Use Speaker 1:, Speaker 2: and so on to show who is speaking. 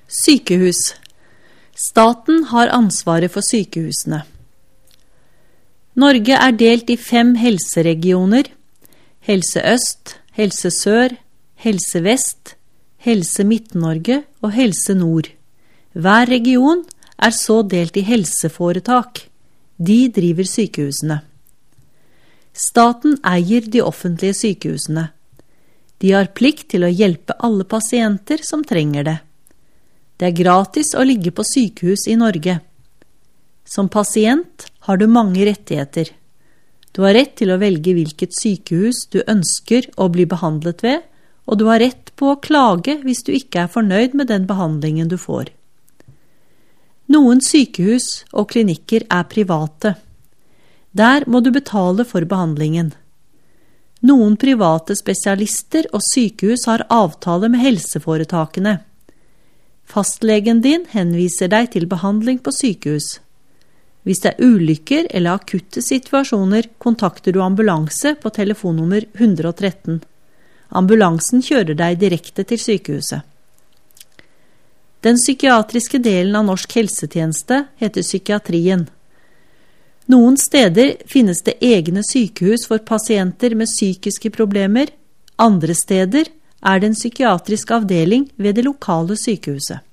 Speaker 1: Sykehus. Staten har ansvaret for sykehusene. Norge er delt i 5 helseregioner: Helse Øst, Helse Sør, Helse Vest, Helse Midt-Norge og Helse Nord. Hver region er så delt i helseforetak. De driver sykehusene. Staten eier de offentlige sykehusene. De har plikt til å hjelpe alle pasienter som trenger det. Det er gratis å ligge på sykehus i Norge. Som pasient har du mange rettigheter. Du har rett til å velge hvilket sykehus du ønsker å bli behandlet ved, og du har rett på å klage hvis du ikke er fornøyd med den behandlingen du får. Noen sykehus og klinikker er private. Der må du betale for behandlingen. Noen private spesialister og sykehus har avtale med helseforetakene. Fastlegen din henviser deg til behandling på sykehus. Hvis det er ulykker eller akutte situasjoner, kontakter du ambulanse på telefonnummer 113. Ambulansen kjører deg direkte til sykehuset. Den psykiatriske delen av norsk helsetjeneste heter psykiatrien. Noen steder finnes det egne sykehus for pasienter med psykiske problemer. Andre steder er det en psykiatrisk avdeling ved det lokale sykehuset.